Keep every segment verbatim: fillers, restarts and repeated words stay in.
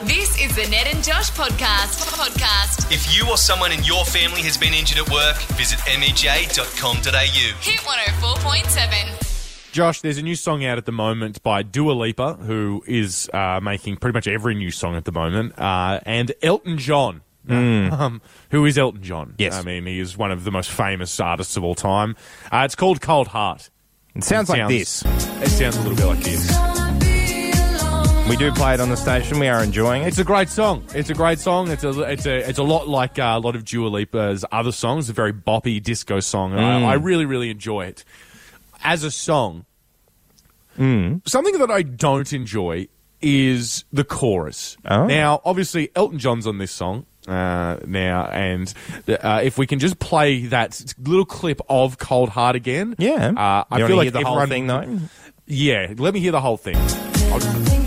This is the Ned and Josh podcast. Podcast. If you or someone in your family has been injured at work, visit m e j dot com dot a u. Hit one oh four point seven. Josh, there's a new song out at the moment by Dua Lipa, who is uh, making pretty much every new song at the moment, uh, and Elton John. Mm. Um, who is Elton John? Yes. I mean, he is one of the most famous artists of all time. Uh, it's called Cold Heart. It sounds It like sounds- this. It sounds a little bit like this. We do play it on the station. We are enjoying it. It's a great song. It's a great song. It's a it's a it's a lot like uh, a lot of Dua Lipa's other songs. A very boppy disco song. And Mm. I, I really really enjoy it as a song. Mm. Something that I don't enjoy is the chorus. Oh. Now, obviously, Elton John's on this song uh, now, and uh, if we can just play that little clip of Cold Heart again, Yeah. Uh, I You feel wanna like hear the whole everyone- thing, though? Yeah, let me hear the whole thing. I'll just-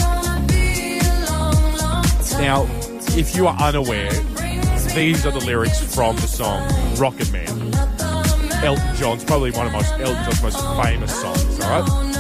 Now, if you are unaware, these are the lyrics from the song Rocket Man. Elton John's probably one of most Elton John's most famous songs, all right?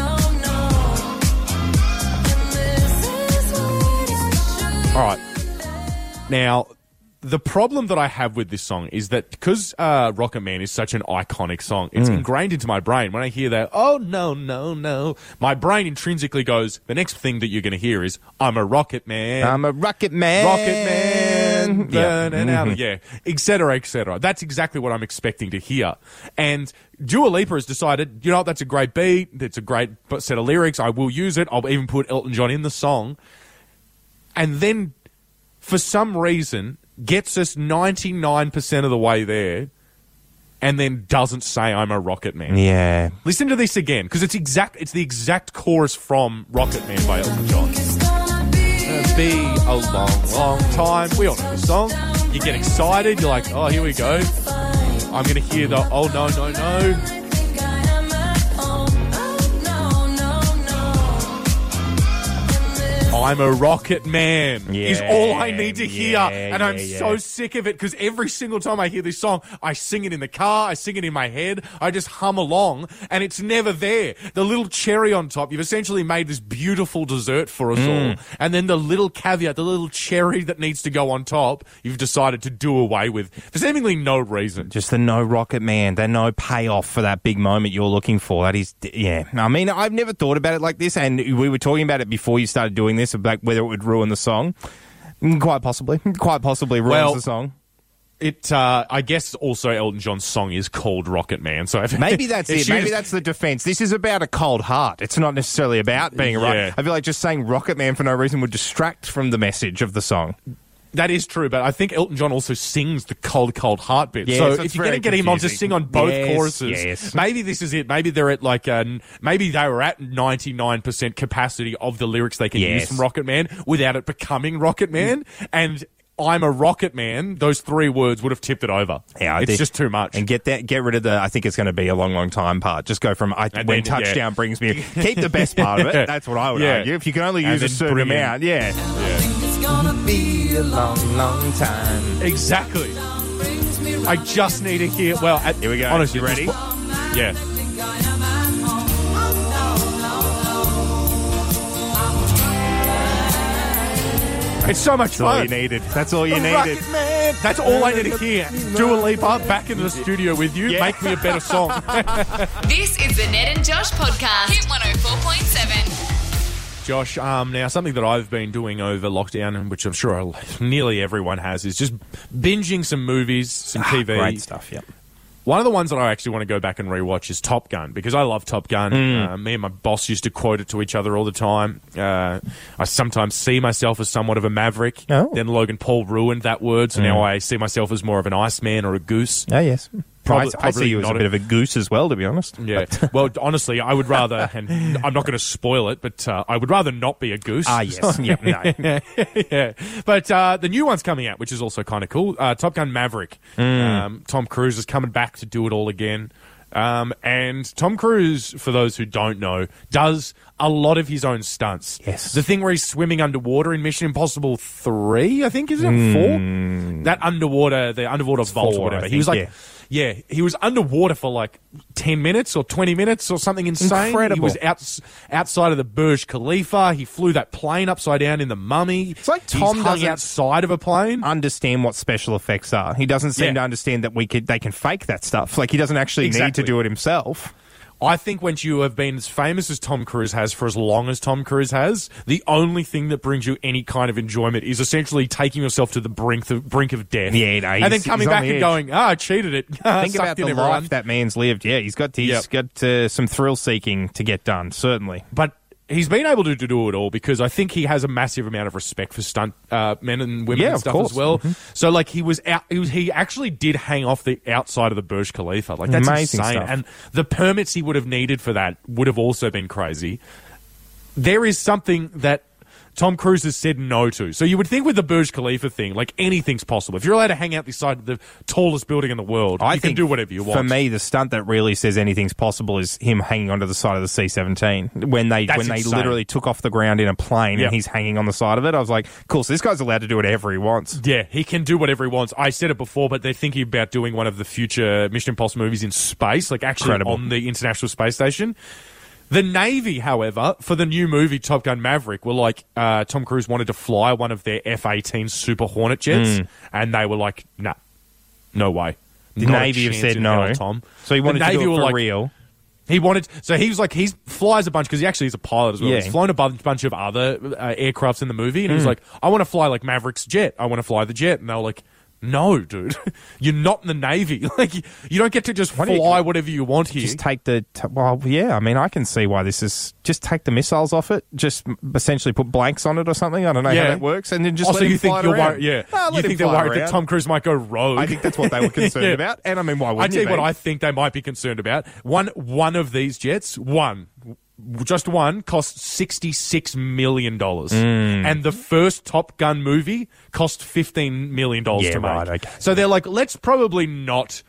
All right. Now, the problem that I have with this song is that because uh, Rocket Man is such an iconic song, it's ingrained into my brain. When I hear that, oh, no, no, no, my brain intrinsically goes, the next thing that you're going to hear is, I'm a rocket man. I'm a rocket man. Rocket man, Yeah. burning out, yeah, et cetera, et cetera. That's exactly what I'm expecting to hear. And Dua Lipa has decided, you know what, that's a great beat, it's a great set of lyrics, I will use it, I'll even put Elton John in the song. And then, for some reason, gets us ninety-nine percent of the way there, and then doesn't say I'm a rocket man. Yeah. Listen to this again, because it's exact. It's the exact chorus from Rocket Man by Elton John. Gonna be a long, long time. We all know this song. You get excited. You're like, oh, here we go. I'm going to hear the, oh, no, no, no. I'm a rocket man Yeah, is all I need to hear. yeah, and I'm yeah, so yeah. sick of it because every single time I hear this song, I sing it in the car, I sing it in my head, I just hum along, and it's never there. The little cherry on top, you've essentially made this beautiful dessert for us Mm. all. And then the little caveat, the little cherry that needs to go on top, you've decided to do away with for seemingly no reason. Just the no rocket man, the no payoff for that big moment you're looking for. That is, yeah. I mean, I've never thought about it like this, and we were talking about it before you started doing this, about whether it would ruin the song. Mm, Quite possibly. Quite possibly ruins Well, the song. It, uh, I guess also Elton John's song is called Rocket Man. So if, Maybe that's if it. she Maybe was- that's the defense. This is about a cold heart. It's not necessarily about being a rocket. Yeah. I feel like just saying rocket man for no reason would distract from the message of the song. That is true, but I think Elton John also sings the cold, cold heart bit. Yes, so that's if you're going to very get him on to confusing. sing on both Yes, choruses, yes. maybe this is it. Maybe they're at like, uh, maybe they were at ninety-nine percent capacity of the lyrics they can Yes. use from Rocket Man without it becoming Rocket Man. And I'm a rocket man, those three words would have tipped it over. Yeah, I it's think- just too much. And get that, get rid of the, I think it's going to be a long, long time part. Just go from, I, And when then, yeah. touchdown brings me, keep the best part of it. That's what I would Yeah. argue. If you can only And use a then certain bring in- amount, yeah. yeah. It's going to be a long, long time. Exactly. I just need to hear, well, at, Here we go. honestly, You ready? this po- Yeah. It's so much That's all fun. you needed. That's all you The needed. Rocket Man. That's all I need to hear. Dua Lipa back in the studio with you. Yeah. Make me a better song. This is the Ned and Josh podcast. Hit one oh four point seven. Josh, um, now something that I've been doing over lockdown, and which I'm sure nearly everyone has, is just binging some movies, some T V. Great stuff, yeah. One of the ones that I actually want to go back and rewatch is Top Gun, because I love Top Gun. Mm. Uh, me and my boss used to quote it to each other all the time. Uh, I sometimes see myself as somewhat of a maverick. Oh. Then Logan Paul ruined that word, so now I see myself as more of an Iceman or a goose. Oh, yes. Probably- I, I see probably you as a not bit a- of a goose as well, to be honest. Yeah. Well, honestly, I would rather, and I'm not going to spoil it, but uh, I would rather not be a goose. Ah, yes. yeah, no. yeah. But uh, the new one's coming out, which is also kind of cool. Uh, Top Gun Maverick. Um, Tom Cruise is coming back to do it all again. Um, and Tom Cruise, for those who don't know, does a lot of his own stunts. Yes. The thing where he's swimming underwater in Mission Impossible three, I think, is it mm. four? That underwater, the underwater vault four, or whatever. I He was think, like, yeah. yeah, he was underwater for like ten minutes or twenty minutes or something insane. Incredible. He was out, outside of the Burj Khalifa. He flew that plane upside down in the Mummy. It's like Tom He's hung doesn't outside of a plane. understand what special effects are. He doesn't seem Yeah. to understand that we could they can fake that stuff. Like he doesn't actually need Exactly. to do it himself. I think when you have been as famous as Tom Cruise has for as long as Tom Cruise has, the only thing that brings you any kind of enjoyment is essentially taking yourself to the brink of, brink of death. Yeah, no, and then he's- coming he's on back the and edge. going, ah, I cheated it. Think Sucked about in the everyone. life that man's lived. Yeah, he's got he's Yep. got uh, some thrill seeking to get done. Certainly. But he's been able to, to do it all because I think he has a massive amount of respect for stunt uh, men and women Yeah, and of stuff course. as well. Mm-hmm. So, like, he was out. He, was, he actually did hang off the outside of the Burj Khalifa. Like, that's Amazing insane. stuff. And the permits he would have needed for that would have also been crazy. There is something that Tom Cruise has said no to. So you would think with the Burj Khalifa thing, like anything's possible. If you're allowed to hang out beside the tallest building in the world, I you think can do whatever you want. For me, the stunt that really says anything's possible is him hanging onto the side of the C seventeen when they That's when they insane. literally took off the ground in a plane Yep. and he's hanging on the side of it. I was like, cool. So this guy's allowed to do whatever he wants. Yeah, he can do whatever he wants. I said it before, but they're thinking about doing one of the future Mission Impossible movies in space, like actually Incredible. on the International Space Station. The Navy, however, for the new movie Top Gun Maverick, were like, uh, Tom Cruise wanted to fly one of their F eighteen Super Hornet jets, Mm. and they were like, nah, no way. The Not a Navy have chance said in no. hell, Tom. So he wanted The to Navy do it were for like, real. He wanted, so he was like, he flies a bunch because he actually is a pilot as well. Yeah. He's flown a bunch, bunch of other uh, aircrafts in the movie, and he was Mm. like, I want to fly like Maverick's jet. I want to fly the jet, and they were like, no, dude, you're not in the Navy. Like, you don't get to just Why don't you- fly whatever you want here. Just take the t- well, yeah. I mean, I can see why this is. Just take the missiles off it. Just essentially put blanks on it or something. I don't know Yeah. how that works, and then just also, let him you think fly it you're around. worried, yeah, Ah, you let him think they're fly worried that around. Tom Cruise might go rogue. I think that's what they were concerned Yeah. about. And I mean, why I wouldn't tell you you what, be? I think they might be concerned about. One, one of these jets, one, just one, cost sixty-six million dollars. Mm. And the first Top Gun movie cost fifteen million dollars Yeah, to make. right, okay. So they're like, let's probably not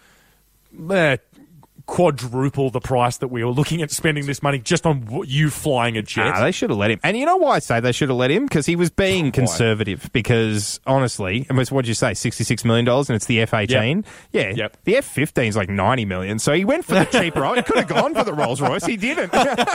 uh, quadruple the price that we were looking at spending this money just on w- you flying a jet. Nah, they should have let him. And you know why I say they should have let him? Because he was being conservative. Because honestly, what did you say? sixty-six million dollars and it's the F eighteen? Yeah. Yep. The F fifteen is like ninety million dollars. So he went for the cheaper. He could have gone for the Rolls Royce. He didn't.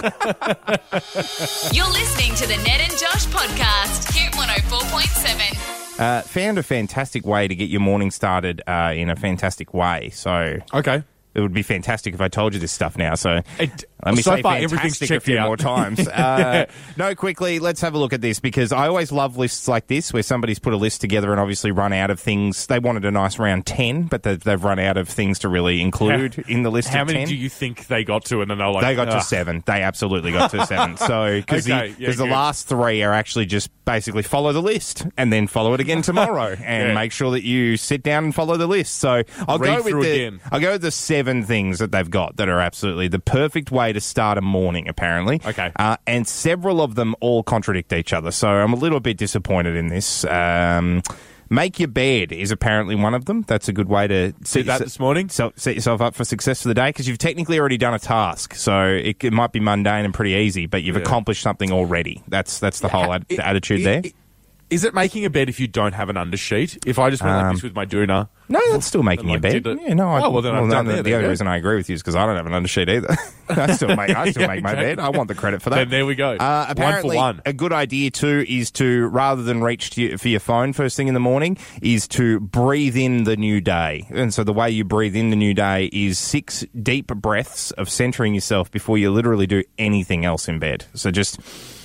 You're listening to the Ned and Josh podcast. Hit one oh four point seven. uh, found a fantastic way to get your morning started uh, in a fantastic way. So Okay. it would be fantastic if I told you this stuff now. So It- let me so say far, fantastic everything's a checked few out. more times. Uh, no, quickly, let's have a look at this because I always love lists like this where somebody's put a list together and obviously run out of things. They wanted a nice round ten, but they've, they've run out of things to really include How- in the list How of many ten. do you think they got to? And then they're like, They got to "Ugh." seven. They absolutely got to seven. So because Okay, yeah, the good. last three are actually just basically follow the list and then follow it again tomorrow and Yeah. make sure that you sit down and follow the list. So I'll Read go with through the again. I'll go with the seven things that they've got that are absolutely the perfect way to start a morning. Apparently, Okay. uh, and several of them all contradict each other. So I'm a little bit disappointed in this. Um, Make your bed is apparently one of them. That's a good way to Did that this morning? So set yourself up for success for the day because you've technically already done a task. So it, it might be mundane and pretty easy, but you've Yeah. accomplished something already. That's that's the whole ad- It- attitude it- there. it- Is it making a bed if you don't have an undersheet? If I just went like Um, this with my doona, No, that's still making Like, your bed. did it- Yeah, no, I, Oh, well, then I've no, done the, that. the There you only go. reason I agree with you is because I don't have an undersheet either. I still make I still Yeah, make my exactly. bed. I want the credit for that. Then there we go. Uh, One for apparently, one. a good idea too is to rather than reach to you, for your phone first thing in the morning is to breathe in the new day. And so the way you breathe in the new day is six deep breaths of centering yourself before you literally do anything else in bed. So just.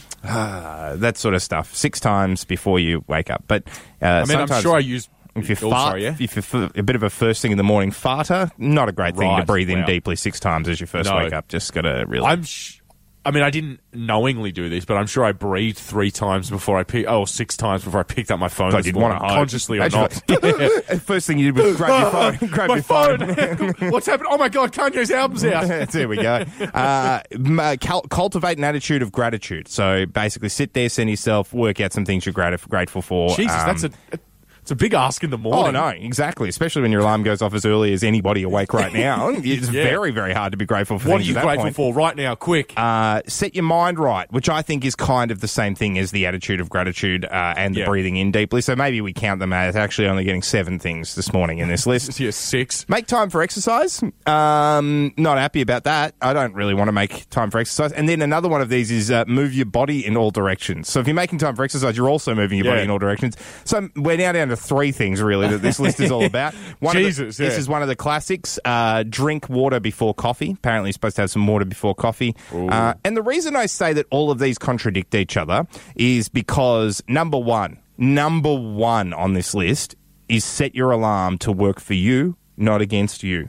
Uh, that sort of stuff. Six times before you wake up. But uh, I mean, I'm sometimes- sure I use. if you oh, fart, sorry, yeah? if you're f- a bit of a first thing in the morning farter, not a great thing to Right, breathe in wow. deeply six times as you first No. wake up. Just got to really. I'm. Sh- I mean, I didn't knowingly do this, but I'm sure I breathed three times before I picked. Oh, six times before I picked up my phone. God, this you'd want morning, to hide. consciously or Actually, not. like, first thing you did was grab your phone. Grab my your phone. phone. What's happened? Oh my god, Kanye's album's out. There we go. Uh, m- uh, cul- cultivate an attitude of gratitude. So basically, sit there, send yourself, work out some things you're grat- grateful for. Jesus, Um, that's a. It's a big ask in the morning. Oh, no, exactly. Especially when your alarm goes off as early as anybody awake right now. It's Yeah. very, very hard to be grateful for What are things you at that grateful point. for right now? Quick. Uh, set your mind right, which I think is kind of the same thing as the attitude of gratitude uh, and the Yeah. breathing in deeply. So maybe we count them as actually only getting seven things this morning in this list. Yeah, six. Make time for exercise. Um, not happy about that. I don't really want to make time for exercise. And then another one of these is uh, move your body in all directions. So if you're making time for exercise, you're also moving your Yeah. body in all directions. So we're now down to three things, really, that this list is all about. One Jesus, of the, yeah. This is one of the classics. Uh, drink water before coffee. Apparently, you're supposed to have some water before coffee. Uh, and the reason I say that all of these contradict each other is because, number one, number one on this list is set your alarm to work for you, not against you.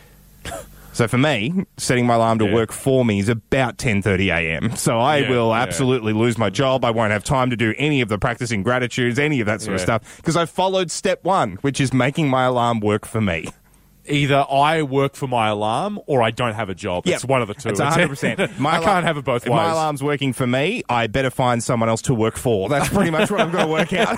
So for me, setting my alarm to Yeah. work for me is about ten thirty a.m. So I Yeah, will yeah. absolutely lose my job. I won't have time to do any of the practicing gratitudes, any of that sort of Yeah. stuff, because I followed step one, which is making my alarm work for me. Either I work for my alarm or I don't have a job. It's Yep. one of the two. It's one hundred percent. I can't have it both If ways. my alarm's working for me, I better find someone else to work for. That's pretty much what I'm going to work out.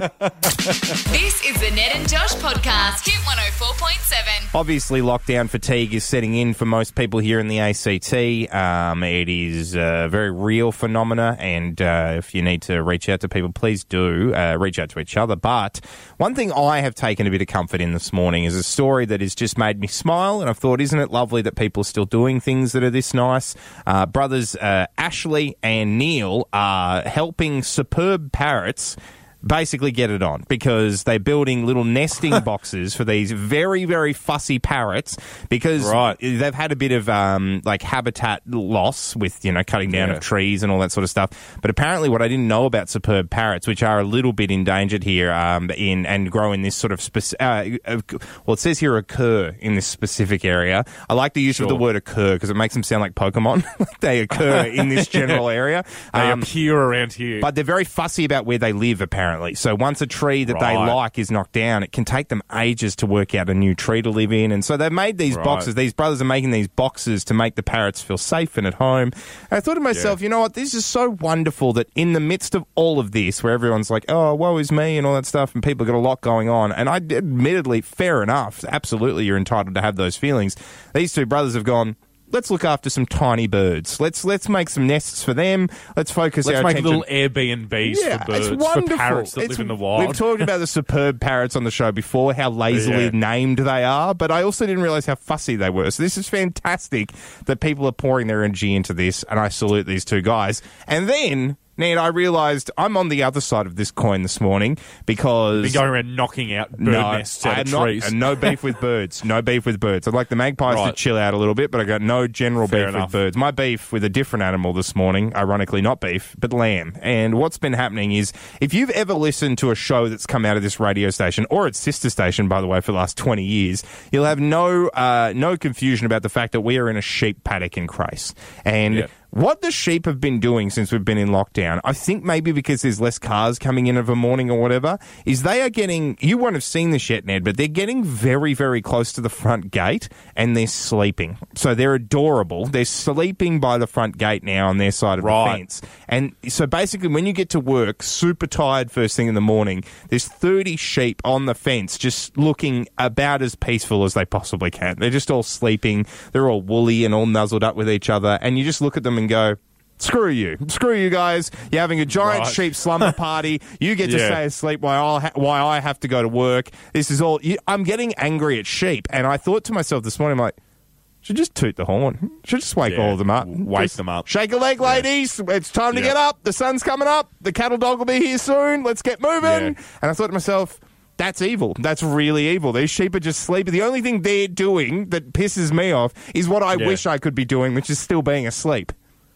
This is the Ned and Josh podcast. Hit one oh four point seven. Obviously, lockdown fatigue is setting in for most people here in the A C T. Um, it is a very real phenomena, and uh, if you need to reach out to people, please do uh, reach out to each other. But one thing I have taken a bit of comfort in this morning is a story that has just made me smile, and I've thought, isn't it lovely that people are still doing things that are this nice? Uh, brothers uh, Ashley and Neil are helping superb parrots basically get it on, because they're building little nesting boxes for these very, very fussy parrots, because Right. they've had a bit of um, like habitat loss with, you know, cutting down Yeah. of trees and all that sort of stuff. But apparently what I didn't know about superb parrots, which are a little bit endangered here um, in and grow in this sort of speci- uh, uh, well, it says here occur in this specific area. I like the use of the Sure. word occur because it makes them sound like Pokemon. Like they occur in this general area. They Um, appear around here. but they're very fussy about where they live, apparently. So once a tree that they Right. like is knocked down, it can take them ages to work out a new tree to live in. And so they've made these Right. boxes. These brothers are making these boxes to make the parrots feel safe and at home. And I thought to myself, you know what? This is so wonderful that in the midst of all of this, where everyone's like, oh, woe is me and all that stuff, and people got a lot going on. And I admittedly, fair enough. Absolutely, you're entitled to have those feelings. These two brothers have gone, let's look after some tiny birds. Let's let's make some nests for them. Let's focus Let's our make attention. little Airbnbs Yeah, for birds, it's wonderful. for parrots that It's- live in the wild. We've talked about the superb parrots on the show before, how lazily Yeah. named they are, but I also didn't realize how fussy they were. So this is fantastic that people are pouring their energy into this, and I salute these two guys. And then, Ned, I realized I'm on the other side of this coin this morning because... Been going around knocking out bird no, nests out I of am not, trees. and no beef with birds. No beef with birds. I'd like the magpies to Right. chill out a little bit, but I got no general Fair beef enough. with birds. My beef with a different animal this morning, ironically not beef, but lamb. And what's been happening is, if you've ever listened to a show that's come out of this radio station, or its sister station, by the way, for the last twenty years, you'll have no uh, no confusion about the fact that we are in a sheep paddock in Christ. And... Yeah. What the sheep have been doing since we've been in lockdown, I think maybe because there's less cars coming in of a morning or whatever, is they are getting, you won't have seen this yet, Ned, but they're getting very, very close to the front gate and they're sleeping. So they're adorable. They're sleeping by the front gate now on their side of Right. the fence. And so basically when you get to work, super tired first thing in the morning, there's thirty sheep on the fence just looking about as peaceful as they possibly can. They're just all sleeping. They're all woolly and all nuzzled up with each other. And you just look at them and go, screw you. Screw you guys. You're having a giant Right. sheep slumber party. You get to Yeah. stay asleep while I, ha- while I have to go to work. This is all... You, I'm getting angry at sheep. And I thought to myself this morning, I'm like, should just toot the horn. Should just wake Yeah, all of them up. wake Just them up. Shake a leg, ladies. It's time to Yeah. get up. The sun's coming up. The cattle dog will be here soon. Let's get moving. Yeah. And I thought to myself... That's evil. That's really evil. These sheep are just sleeping. The only thing they're doing that pisses me off is what I Yeah. wish I could be doing, which is still being asleep.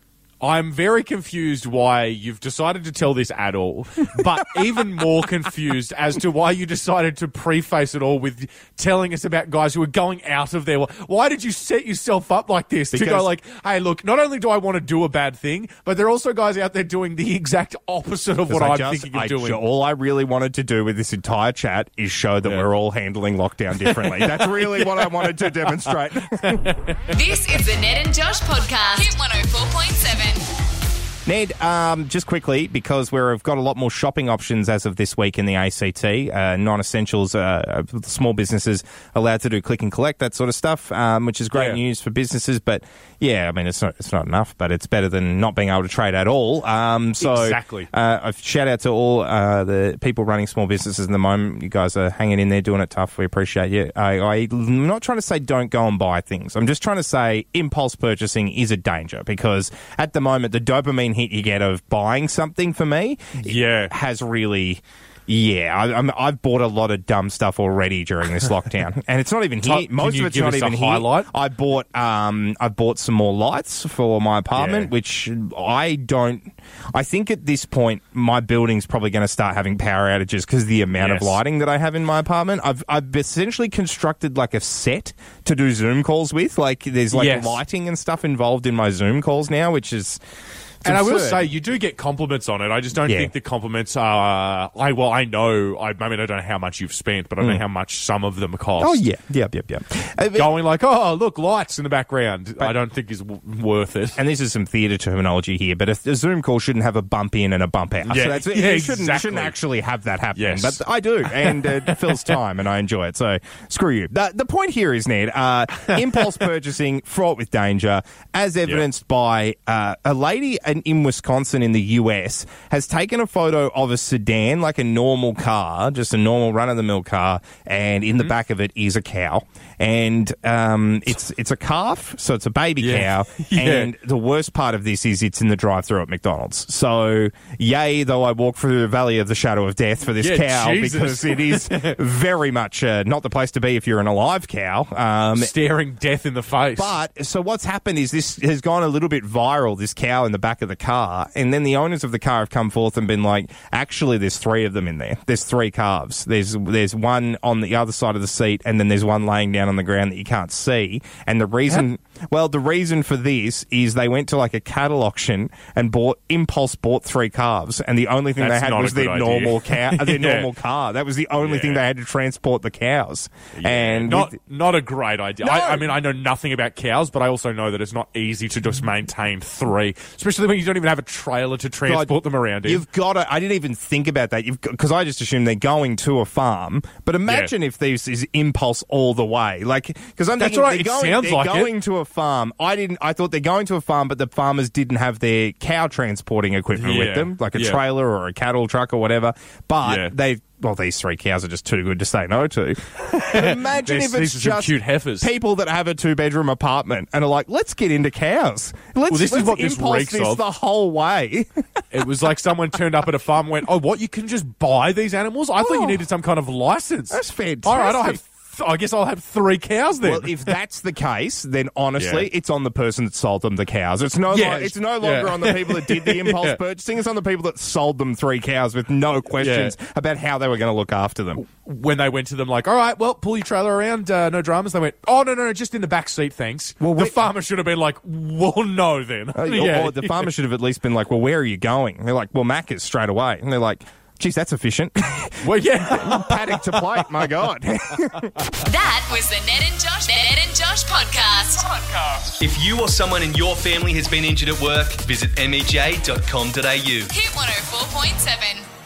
I'm very confused why you've decided to tell this at all, but even more confused as to why you decided to preface it all with telling us about guys who are going out of their way. Why did you set yourself up like this to go Because- like, hey, look, not only do I want to do a bad thing, but there are also guys out there doing the exact opposite of what I I'm just- thinking of I doing. ju- all I really wanted to do with this entire chat is show that Yeah. we're all handling lockdown differently. That's really what I wanted to demonstrate. This is the Ned and Josh podcast. Hit one oh four point seven. Ned, um, just quickly, because we've got a lot more shopping options as of this week in the A C T, uh, non-essentials, uh, small businesses allowed to do click and collect, that sort of stuff, um, which is great Yeah. news for businesses. But yeah, I mean, it's not it's not enough, but it's better than not being able to trade at all. Um, so Exactly. Uh, a shout out to all uh, the people running small businesses in the moment. You guys are hanging in there, doing it tough. We appreciate you. I, I'm not trying to say don't go and buy things. I'm just trying to say impulse purchasing is a danger, because at the moment the dopamine hit you get of buying something for me Yeah. has really... Yeah, I, I'm, I've bought a lot of dumb stuff already during this lockdown, and it's not even here. Can Most you of it's give not us a even here. highlight? I bought, um, I bought some more lights for my apartment, Yeah. which I don't. I think at this point my building's probably going to start having power outages because of the amount Yes. of lighting that I have in my apartment. I've I've essentially constructed like a set to do Zoom calls with. Like there's like Yes. lighting and stuff involved in my Zoom calls now, which is. It's And I will absurd. say, you do get compliments on it. I just don't Yeah. think the compliments are. I well, I know. I, I mean, I don't know how much you've spent, but I know how much some of them cost. Oh yeah, yep, yep, yep. Uh, Going like, oh, look, lights in the background. I don't think is w- worth it. And this is some theatre terminology here, but a, a Zoom call shouldn't have a bump in and a bump out. Yeah, so that's, yeah, you shouldn't, exactly. shouldn't actually have that happen. Yes. But I do, and it fills time, and I enjoy it. So screw you. The, the point here is, Ned, uh, impulse purchasing fraught with danger, as evidenced by uh, a lady in, in Wisconsin in the U S has taken a photo of a sedan, like a normal car, just a normal run-of-the-mill car, and in the Mm-hmm. back of it is a cow. And um, it's it's a calf, so it's a baby Yeah. cow. Yeah. And the worst part of this is it's in the drive-thru at McDonald's. So, yay, though I walk through the valley of the shadow of death for this Yeah, cow, Jesus. because it is very much uh, not the place to be if you're an alive cow. Um, Staring death in the face. but so what's happened is this has gone a little bit viral, this cow in the back of the car, and then the owners of the car have come forth and been like, actually, there's three of them in there. There's three calves. There's there's one on the other side of the seat, and then there's one laying down on the ground that you can't see. And the reason, well, the reason for this is they went to like a cattle auction and bought impulse bought three calves, and the only thing That's they had not was a good their idea. normal cow, their Yeah. normal car. That was the only Yeah. thing they had to transport the cows. And not with- not a great idea. No. I, I mean, I know nothing about cows, but I also know that it's not easy to just maintain three, especially when you don't even have a trailer to transport them around in. You've got to. I didn't even think about that. You've because I just assumed they're going to a farm. But imagine if this is impulse all the way. Like because I'm That's thinking right, they're it going, sounds they're like it. going to a farm. I didn't. I thought they're going to a farm, but the farmers didn't have their cow transporting equipment with Yeah. them, like a Yeah. trailer or a cattle truck or whatever. But Yeah. they. Well, these three cows are just too good to say no to. Imagine These- if these it's are some just cute heifers. people that have a two-bedroom apartment and are like, let's get into cows. Let's, Well, this is let's what this impulse reeks this of. the whole way. It was like someone turned up at a farm and went, oh, what, you can just buy these animals? I thought Oh. you needed some kind of license. That's fantastic. All right, I'll have, th- I guess I'll have three cows then. Well, if that's the case, then honestly, Yeah. it's on the person that sold them the cows. It's no, Yeah, lo- it's no longer yeah. on the people that did the impulse Yeah. purchasing. It's on the people that sold them three cows with no questions Yeah. about how they were going to look after them. when they went to them like, all right, well, pull your trailer around, uh, no dramas. They went, oh, no, no, no, just in the back seat, thanks. Well, the wait- farmer should have been like, well, no, then. Uh, Yeah. Or the farmer should have at least been like, well, where are you going? And they're like, well, Macca's straight away. And they're like, geez, that's efficient. Well, yeah. Paddock to plate, my God. That was the Ned and Josh Ned and Josh podcast. podcast. If you or someone in your family has been injured at work, visit m e j dot com dot a u. Hit one oh four point seven.